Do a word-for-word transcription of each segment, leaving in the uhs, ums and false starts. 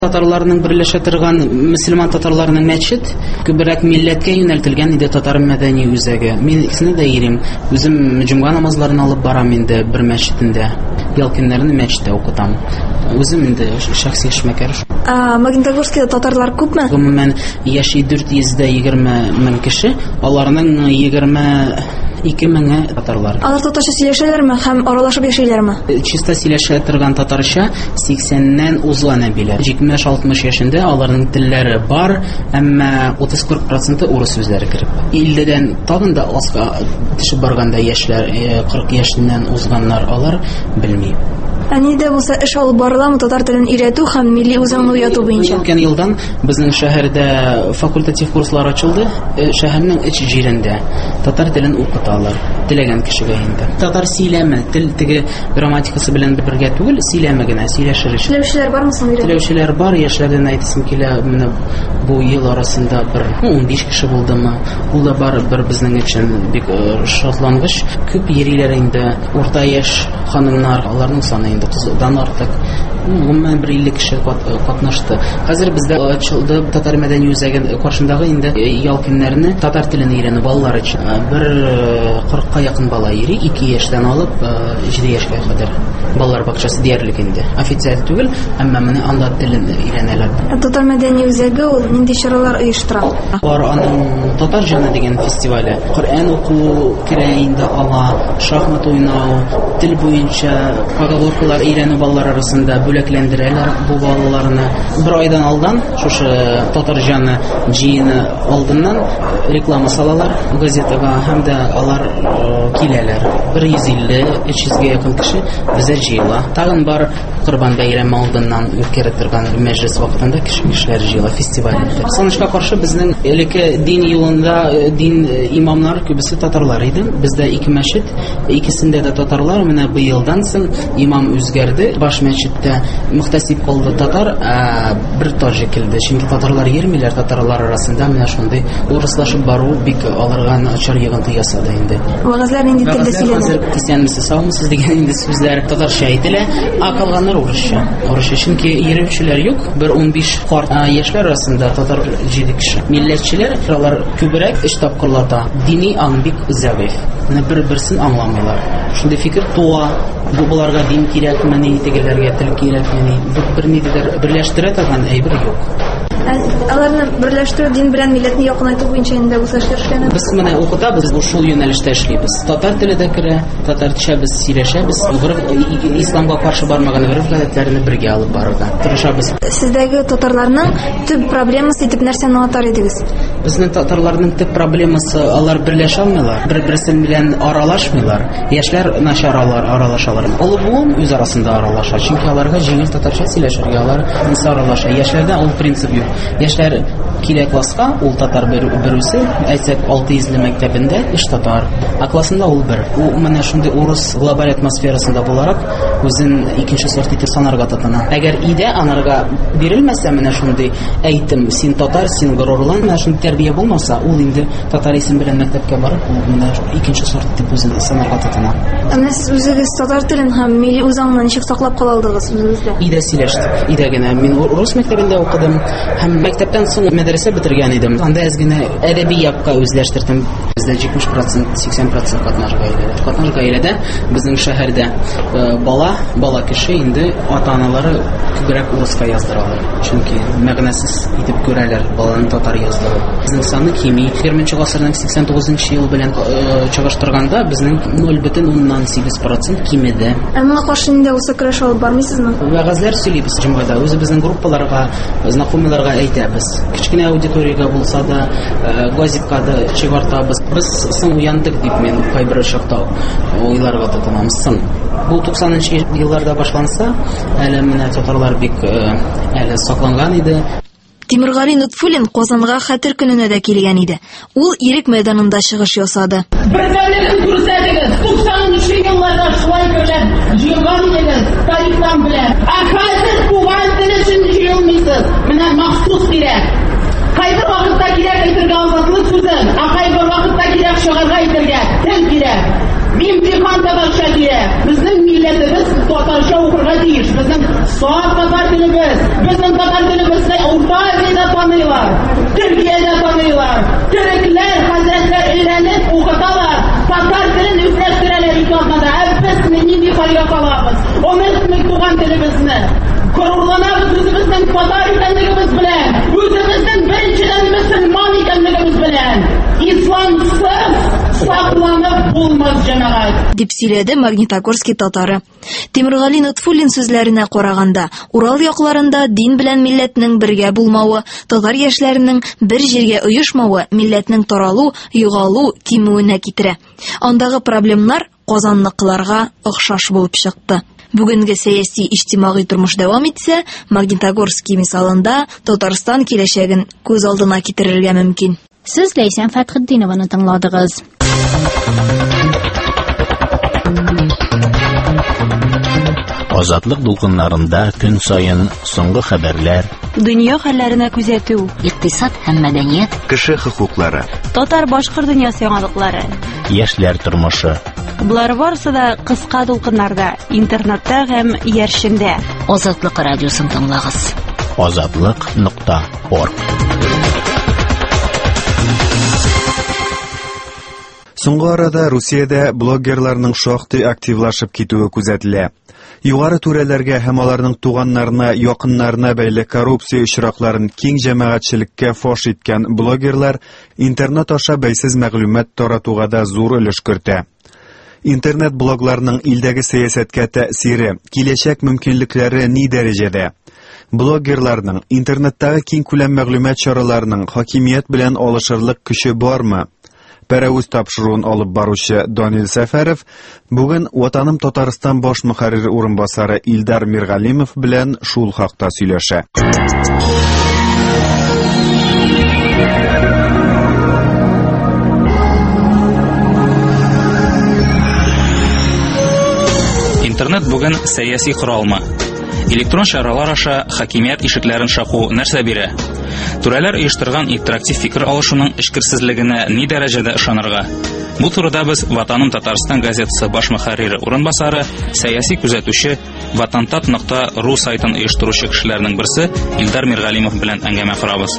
Татарларның берләшә торган мөселман татарларның мәчет күбрәк милләткә юнәлтелгән иде татар мәдәни үзәге. Мин икесенә дә йөрим. Үзем җомга намазларын алып барам инде бер мәчетендә. Ял көннәрен мәчеттә укытам. Үзем инде шәхси эшмәкәр. А Магнитогорскида татарлар күпме? Гомумән яши дүрт йөз егерме мең кеше. Аларның егерме ике меңе татарлар. Алар татарча сөйләшәләрме һәм аралашып яшәйләрме? Чиста сөйләшә торган татарча сиксәннән узган әбиләр. җитмеш-алтмыш яшендә аларның телләре бар, әмма утыз-кырк проценты урыс сүзләре кереп. илледән тагын да аска төшеп барганда яшьләр кырык яшеннән узганнар алар белми. Ә нидә булса эш алып барыламы татар телен өйрәтү һәм милли үзаңны уяту буенча? Үткән елдан безнең шәһәрдә факультатив курслар ачылды. Шәһәрнең эч җирендә татар телен укыталар. Теләгән кешегә инде. Татар сөйләме, тел теге грамматикасы белән бергә түгел, сөйләме генә, сөйләшер өчен. Теләүчеләр бармы соң өйрәтү? Теләүчеләр бар, яшьләрдән әйтсем килә, менә бу ел арасында бер унбиш кеше булдымы. Ул да бар бер безнең өчен бик шатлангыч. Күп йөриләр инде, урта яшь ханымнар, аларның саны инде кыздан артык. Гомумән бер илле кеше катнашты. Хәзер бездә ачылды татар мәдәни үзәге каршындагы инде ял көннәрне татар телен өйрәнү балалар өчен. Бер кырыкка якын бала йөри, ике яшьтән алып җиде яшькә кадәр. Балалар бакчасы диярлек инде. Официаль түгел, әмма менә анда телен өйрәнәләр. Татар мәдәни үзәге ул нинди чаралар оештыра? Бар аның татар җаны дигән фестивале. Коръән уку керә инде ала, шахмат уйнау, тел буенча поговоркалар өйрәнү балалар арасында бүләкләндерәләр бу балаларны. Бер айдан алдан шушы татар җаны җыены алдыннан реклама салалар газетага һәм дә алар киләләр. бер йөз илле өч йөзгә якын кеше бездә җыела. Тагын бар Корбан бәйрәме алдыннан үткәреп торган мәҗлес вакытында кеше-кешеләр җыела фестивальдә. Санышка каршы безнең элекке дин юлында дин имамнар күбесе татарлар иде. Бездә ике мәчет, икесендә дә татарлар. Менә быелдан соң имам үзгәрде. Баш мәчеттә мөхтәсиб калды татар, ә бер таҗик килде. Чөнки татарлар йөрмиләр, татарлар арасында менә шундый урыслашып бару бик аларга начар йогынты ясады инде. Вагызлар нинди телдә сөйләнә? Исәнмесез, саумысыз дигән инде сүзләр татарча әйтелә, а калганнар урысча. Урысча чөнки йөрүчеләр юк. Бер унбиш карт яшьләр арасында татар җиде кеше. Милләтчеләр алар күбрәк эш тапкырлата. Дини аң бик зәгыйф. Менә бер-берсен аңламыйлар. Шундый фикер туа. Бу буларга дин кирәкмени, тегеләргә тел кирәкмени. Бу бер нидер берләштерә торган әйбер юк. Аларны берләштерү дин белән милләтне якынайту буенча инде үз эшләр. Без менә укытабыз, бу шул юнәлештә эшлибез. Татар теле дә керә, татарча без сөйләшәбез. Исламга каршы бармаган гыйриф-гадәтләрне бергә алып барырга тырышабыз. Сездәге татарларның төп проблемасы итеп нәрсәне аңлатар идегез? Безнең татарларның төп проблемасы алар берләшә алмыйлар, бер-берсе белән аралашмыйлар. Яшьләр начар аралашалар. Олы буын үз арасында аралаша, чөнки аларга җиңел татарча сөйләшергә алар аралаша. Яшьләрдә ул принцип юк. Яшьләр килә класска, ул татар берүсе, әйтсәк алты йөзле мәктәбендә эш татар, а классында ул бер. Ул менә шундый урыс глобаль атмосферасында буларак үзен икенче сорт итеп санарга тотына. Әгәр идә анарга бирелмәсә менә шундый әйтем, син татар, син горурлан, менә шундый тәрбия булмаса, ул инде татар исем белән мәктәпкә барып, ул менә икенче сорт итеп үзен санарга тотына. Менә сез үзегез татар телен һәм милли үзаңны ничек саклап кала алдыгыз үзегездә? Идә сөйләштек. Идә генә мин урыс мәктәбендә укыдым. Һәм мәктәптән соң мәдрәсә бетергән идем. Анда әз генә әдәби якка үзләштердем. Бездә җитмеш процент, сиксән процент катнаш гаиләдә. Катнаш гаиләдә безнең шәһәрдә бала, бала кеше инде ата-аналары күбрәк уруска яздыралар. Чөнки мәгънәсез итеп күрәләр баланы татар яздыру. Безнең саны кими. егерменче гасырның сиксән тугызынчы ел белән чагыштырганда безнең ноль бөтен уннан сигез процент кимеде. Әмма каршы инде үсә көрәш алып бармыйсызмы? Вәгазьләр сөйлибез җомгада. Үзебезнең группаларга, знакомыйларга әйтәбез. Кечкенә аудиториягә булса да, газетка да чыгартабыз. Без соң уяндык дип мен кайбер чакта уйларга тотынабыз. Соң бу туксанынчы елларда башланса, әле менә татарлар бик әле сакланган иде. Тимергали Нутфуллин Казанга хәтер көненә дә килгән иде. Ул Ирек мәйданында чыгыш ясады. Бердәмлекне күрсәтегез. туксанынчы елларда шулай белән җыелган идегез, тарихтан белән. Ә хәзер туган тел өчен җыелмыйсыз. Менә махсус кирәк. Кайбер вакытта кирәк әйтергә азатлык сүзен, ә кайбер вакытта кирәк чыгарга әйтергә тел кирәк. имтихан татарча кирәк. Безнең милләтебез татарча укырга тиеш. Безнең саф татар телебез, безнең татар телебезне Урта Азиядә таныйлар, Төркиядә таныйлар. Төрекләр, хәзрәтләр өйрәнеп укыталар. Татар телен үзләштерәләр икътисадда. Без нинди хәлгә калабыз? Онытмыйк туган телебезне. Горурланабыз үзебезнең татар икәнлегебез белән, үзебезнең беренчедән мөселман икәнлегебез белән. Исламсыз сакланып булмас җәмәгать. Дип сөйләде Магнитогорский татары. Тимергали Нутфуллин сүзләренә караганда, Урал якларында дин белән милләтнең бергә булмавы, татар яшьләренең бер җиргә оешмавы милләтнең таралу, югалу, кимүенә китерә. Андагы проблемнар Казанныкыларга охшаш булып чыкты. Бүгенге сәяси иҗтимагый тормыш дәвам итсә, Магнитогорский мисалында Татарстан киләчәген күз алдына китерергә мөмкин. Сез Ләйсән Фәтхетдинованы тыңладыгыз. Азатлык дулкыннарында көн саен соңгы хәбәрләр, дөнья хәлләренә күзәтү, Икътисад һәм мәдәният, кеше хокуклары, татар-башкорт дөньясы яңалыклары, яшьләр тормышы. Булар барысы да кыска дулкыннарда, интернетта һәм яршендә. Азатлык радиосын тыңлагыз. азатлык нокта орг. Соңгы арада Русиядә блогерларның шактый активлашып китүе күзәтелә. Югары түрәләргә һәм аларның туганнарына, якыннарына бәйле коррупция очракларын киң җәмәгатьчелеккә фаш иткән блогерлар интернет аша бәйсез мәгълүмат таратуга да зур өлеш кертә. Интернет-блогларның илдәге сәясәткә тәэсире, киләчәк мөмкинлекләре ни дәрәҗәдә? Блогерларның интернеттагы киң күләм мәгълүмат чараларының хакимият белән алышырлык көче бармы? Пәрәүз тапшыруын алып баручы Данил Сәфәров бүген Ватаным Татарстан баш мөхәррир урынбасары Илдар Миргалимов белән шул хакта сөйләшә. Интернет бүген сәяси коралмы? Электрон чаралар аша хакимият ишекләрен шаку нәрсә бирә? Түрәләр оештырган интерактив фикер алышуның эчкерсезлегенә ни дәрәҗәдә ышанырга? Бу турыда без Ватаным Татарстан газетасы баш мөхәррире урынбасары, сәяси күзәтүче, ватантат нокта ру сайтын оештыручы кешеләрнең берсе Илдар Миргалимов белән әңгәмә корабыз.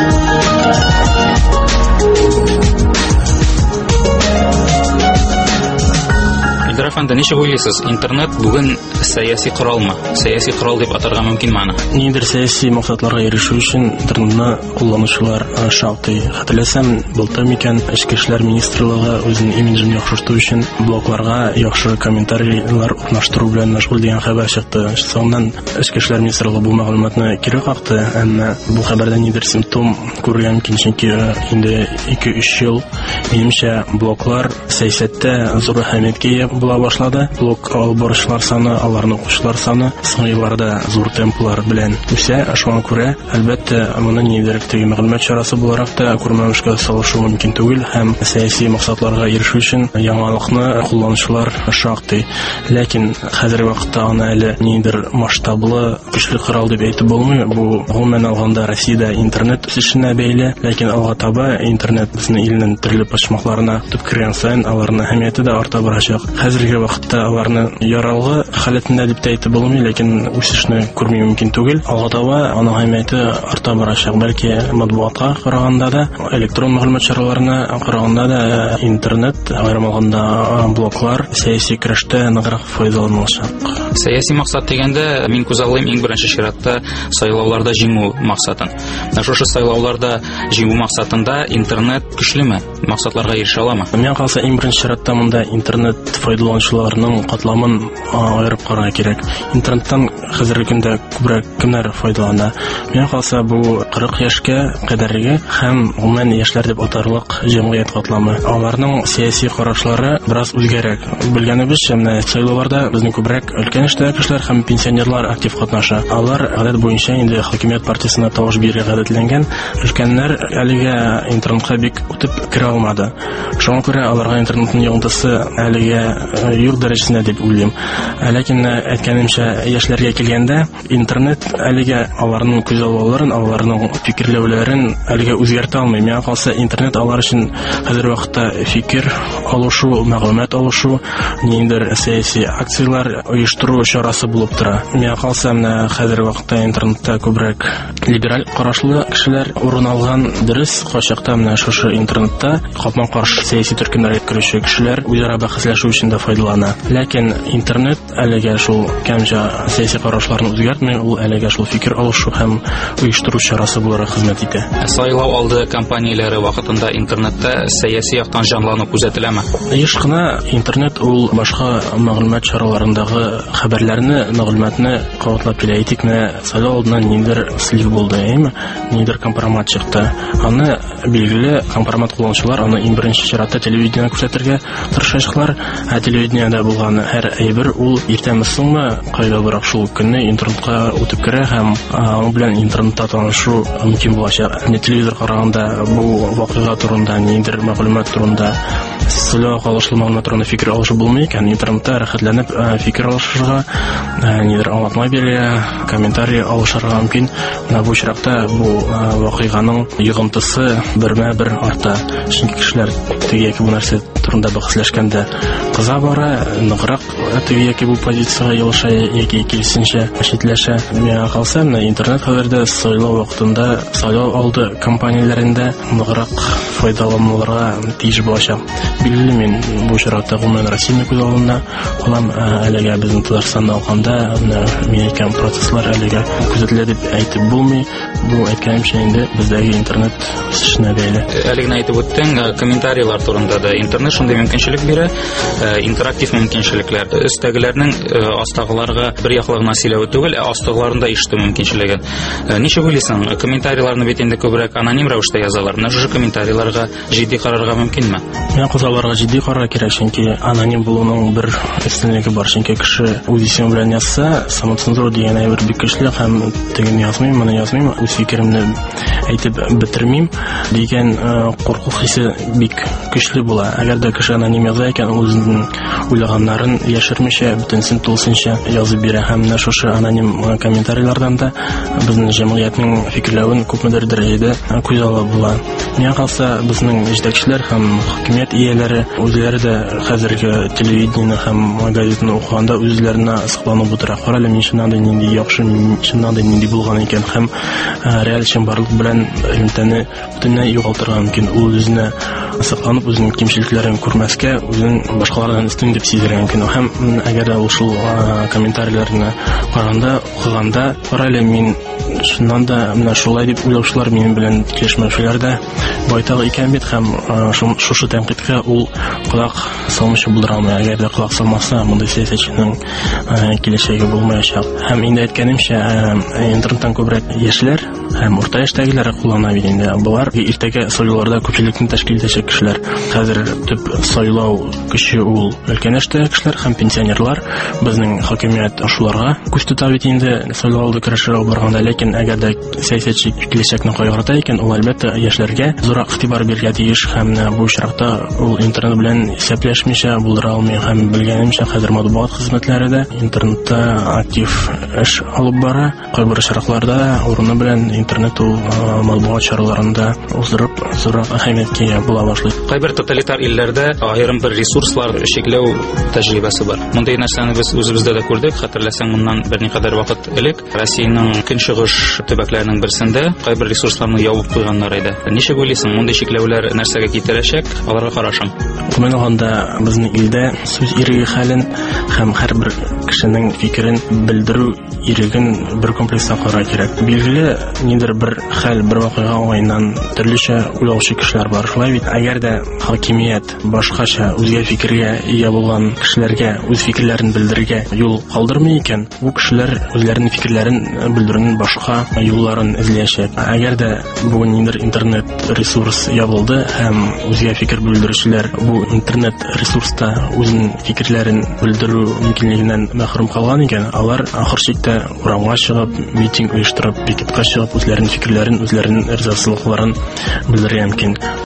Илдар әфәнде, ничек уйлыйсыз, интернет бүген сәяси коралмы? Сәяси корал дип атарга мөмкинме аны? Нидер сәяси максатларга ирешү өчен интернетны кулланучылар шактый. Хәтерләсәм, былтыр микән Эчке эшләр министрлыгы үзенең имиджын яхшырту өчен блогларга яхшы комментарийлар урнаштыру белән мәшгуль дигән хәбәр чыкты. Соңыннан Эчке эшләр министрлыгы бу мәгълүматны кире какты, әмма бу хәбәрдә нидер симптом күргән мөмкин, чөнки инде ике-өч ел минемчә блоглар сәясәттә зур әһәмияткә ия була башлады. Блог алып баручылар саны, аларның укучылар саны соңгы елларда зур темплар белән үсә. Шуңа күрә, әлбәттә, моны нидер теге мәгълүмат чарасы буларак та күрмәмешкә салышу мөмкин түгел һәм сәяси максатларга ирешү өчен яңалыкны кулланучылар шактый. Ләкин хәзерге вакытта аны әле нидер масштаблы, көчле корал дип әйтеп булмый. Бу гомумән алганда Россиядә интернет үсешенә бәйле, ләкин алга таба интернет безнең илнең төрле почмакларына төп кергән саен аларның әһәмияте дә арта барачак. Хәзерге вакытта аларны яралгы халәтендә дип әйтеп булмый, ләкин үсешне күрми мөмкин түгел. Алга таба аның әһәмияте арта барачак. Бәлки матбугатка караганда да, электрон мәгълүмат чараларына караганда да интернет, аерым алганда блоглар сәяси көрәштә ныграк файдаланылачак. Сәяси максат дигәндә мин күз аллыйм иң беренче чиратта сайлауларда җиңү максатын. Шушы сайлауларда җиңү максатында интернет көчлеме? Максатларга ирешә аламы? Мен калса иң беренче чиратта монда интернет файдаланучыларның катламын аерып карарга кирәк. Интернеттан хәзерге көндә күбрәк кемнәр файдалана? Мен калса бу кырык яшькә кадәрге һәм гомумән яшьләр дип атарлык җәмгыять катламы. Аларның сәяси карашлары бераз үзгәрәк. Белгәнебезчә, менә сайлауларда безнең күбрәк өлкән эштәге кешеләр һәм пенсионерлар актив катнаша. Алар гадәт буенча инде хакимият партиясенә тавыш бирергә гадәтләнгән. Өлкәннәр әлегә интернетка бик үтеп керә алмады. Шуңа күрә аларга интернетның йогынтысы әлегә юк дәрәҗәсендә дип уйлыйм. Ләкин әйткәнемчә, яшьләргә килгәндә, интернет әлегә аларның күзаллауларын, аларның фикерләүләрен әлегә үзгәртә алмый. Миңа калса, интернет алар өчен хәзер вакытта фикер алышу, мәгълүмат алышу, ниндер сәяси акциялар оештыру чарасы булып тора. Миңа калса, менә хәзер вакытта интернетта күбрәк либераль карашлы кешеләр урын алган. Дөрес, кайчакта менә шушы интернетта капма-каршы сәяси төркемнәргә керүче кешеләр үзара бәхәсләшү өчен дә файдалана. Ләкин интернет әлегә шул кәмҗә сәяси карашларны үзгәртмәй, ул әлегә шул фикер алышу һәм оештыру чарасы буларак хезмәт итә. Сайлау алды компанияләре вакытында интернетта сәяси яктан җанлану күзәтеләме? Еш кына интернет ул башка мәгълүмат чараларындагы хәбәрләрне, мәгълүматны кабатлап килә. Әйтик, менә сайлау алдыннан ниндер слив булды, әйме? Ниндер компромат чыкты. Аны билгеле компромат кулланучылар аны иң беренче чиратта телевидениедә күрсәтергә тырышачаклар. Ә телевидениедә булган һәр әйбер ул иртәме-соңмы кайгыбырак шул көнне интернетка үтеп керә һәм аның белән интернетта танышу мөмкин булачак. Не телевизор караганда бу вакыйга турында, ниндер мәгълүмат турында, сайлау калышлы мәгълүмат турында фикер алышу булмый икән. Интернетта рәхәтләнеп фикер алышырга, нидер аңлатма бирә, комментарий алышырга мөмкин. Менә бу чиракта бу вакыйганың йогынтысы бермә-бер арта. Чөнки кешеләр теге яки бу нәрсә турында бәхәсләшкәндә кыза бара, ныграк теге яки бу позициягә елыша яки килсенчә читләшә. Миңа калса, менә интернет хәбәрдә сайлау вакытында сайлау алды компанияләрендә ныграк файдалануларга тиеш булачак. Билгеле, мин бу чиракта гомумән Россия күз алдында калам. Әлегә безнең Татарстанда алганда, мин әйткән процесслар әлегә күзәтелә дип әйтеп булмый. Бу әйткәнемчә инде бездәге интернет үсешенә бәйле. Әлегә әйтеп үттең, комментарийлар турында да интернет шундый мөмкинчелек бирә, интерактив мөмкинчелекләр. Өстәгеләрнең астагыларга бер яклы гына сөйләү түгел, астагыларында ишетү мөмкинчелеге. Ничек уйлыйсың, комментарийларны бит инде күбрәк аноним рәвештә язалар. Менә шушы комментарийларга җитди карарга мөмкинме? Мен кызларга җитди карар кирәк, чөнки аноним булуның бер өстенлеге бар. Чөнки кеше үз исеме белән язса, самоцензура дигән әйбер бик көчле һәм тегене язмыйм, моны язмыйм, үз фикеремне әйтеп бетермим дигән курку хисе бик көчле була. Әгәр дә кеше аноним яза икән, үзенең уйлаганнарын яшермичә, бөтенсен тулысынча язып бирә. Һәм менә шушы аноним комментарийлардан да безнең җәмгыятьнең фикерләвен күпмедер дәрәҗәдә күз алып була. Миңа калса, безнең җитәкчеләр һәм хакимият ияләре үзләре дә хәзерге телевидение һәм газетаны укыганда үзләренә сакланып утыра. Карале, мин шуннан да нинди яхшы, шуннан да нинди булган икән һәм реаль чынбарлык белән элемтәне бөтенләй югалтырга мөмкин. Ул үзенә сакланып, үзенең кимчелекләрен күрмәскә, үзен башкалардан үстен дип сизергә мөмкин. Һәм әгәр дә ул шул комментарийларны караганда, укыганда, карале, мин шуннан да менә шулай дип уйлаучылар минем белән килешмәүчеләр дә байтак икән бит, һәм шушы тәнкыйтькә ул колак салмыйча булдыра алмый. Әгәр дә колак салмаса, мондай сәясәтченең киләчәге булмаячак. Һәм инде әйткәнемчә, интернеттан күбрәк яшьләр һәм урта яшьтәгеләр куллана бит инде. Булар иртәгә сайлауларда күпчелекне тәшкил итәчәк кешеләр. Хәзер төп сайлау көче ул өлкән яшьтәге кешеләр һәм пенсионерлар. Безнең хакимият шуларга күз тота бит инде сайлаулда көрәшергә барганда. Ләкин әгәр дә сәясәтче киләчәкне кайгырта икән, ул әлбәттә яшьләргә зурак игътибар бирергә тиеш. Һәм бу чиракта ул интернет белән исәпләшмичә булдыра алмый. Һәм белгәнемчә, хәзер матбугат хезмәтләре дә интернетта актив эш алып бара. Кайбер чиракларда урыны белән интернет ул матбугат чараларында уздырып зурак әһәмияткә ия була башлый. Кайбер тоталитар илләрдә аерым бер ресурслар шекләү тәҗрибәсе бар. Мондый нәрсәне без үзебездә дә күрдек. Хәтерләсәң, моннан берникадәр вакыт элек Россиянең көнчыгыш төбәкләренең берсендә кайбер ресурсларны ябып куйганнар иде. Ничек уйлыйсың, мондай шекләүләр нәрсәгә китерәчәк? Аларга карашың. Гомумән алганда, безнең илдә сүз иреге хәлен һәм һәрбер кешенең фикерен белдерү иреген бер комплекста карар кирәк. Билгеле, ниндер бер хәл, бер вакыйга уңайыннан төрлечә уйлаучы кешеләр бар. Шулай бит, әгәр дә хакимият башкача үзгә фикергә ия булган кешеләргә үз фикерләрен белдерергә юл калдырмый икән, бу кешеләр үзләренең фикерләрен белдерүнең башка юлларын эзләячәк. Әгәр дә бүген ниндер интернет ресурс ябылды һәм үзгә фикер белдерүчеләр бу интернет ресурста үзенең фикерләрен белдерү мөмкинлегеннән мәхрүм калган икән, алар ахыр чиктә урамга чыгып, митинг оештырып, пикетка чыгып, үзләренең фикерләрен, үзләренең ризасызлыкларын белдерергә мөмкин.